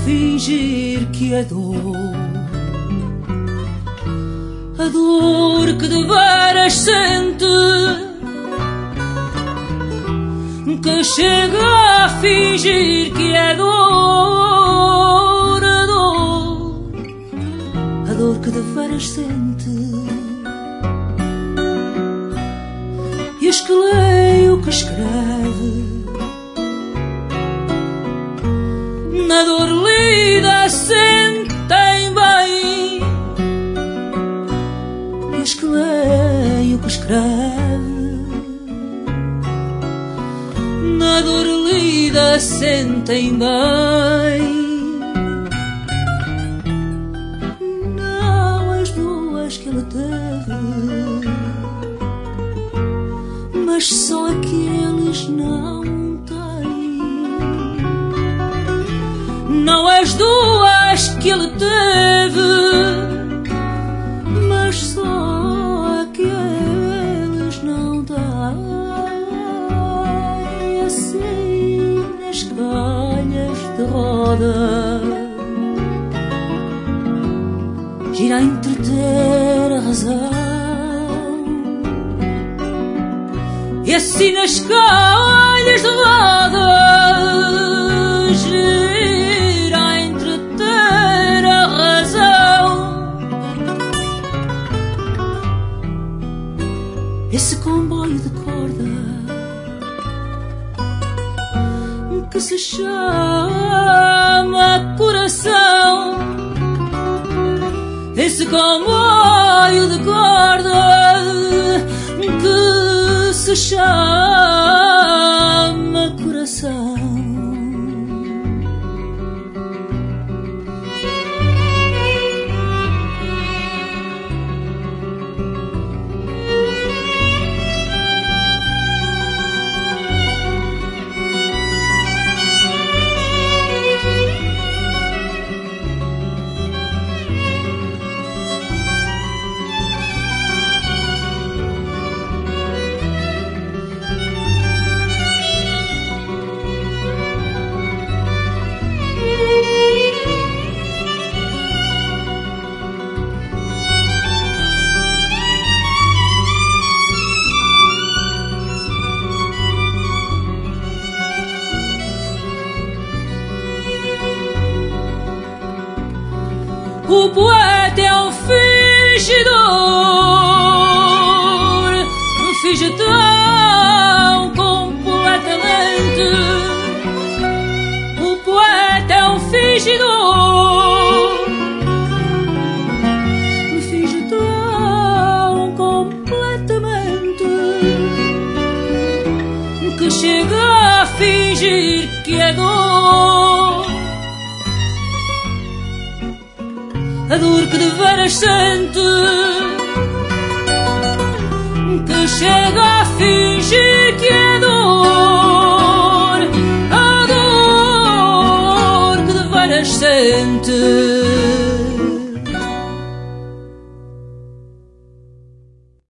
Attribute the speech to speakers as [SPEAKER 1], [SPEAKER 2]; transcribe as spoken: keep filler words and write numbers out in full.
[SPEAKER 1] fingir que é dor, a dor que de veras sente, que chega a fingir que é dor, a dor, a dor que de veras sente. E as que leio que escreve, na dor lida sentem bem. E as que leio que escreve, na dor lida sentem bem. Não as duas que ele teve, mas só aqueles não têm. Não as duas que ele teve, mas só aqueles não têm. Assim nas calhas de roda gira a entreter a razão, e assim nas calhas de roda gira a entreter a razão. Esse comboio de corda que se chama coração, esse comboio de corda que se chama coração. O poeta é um fingidor, finge tão completamente. O poeta é um fingidor, finge tão completamente, que chega a fingir que é dor, a dor que de veras sente, que chega a fingir que é dor, a dor que de veras sente.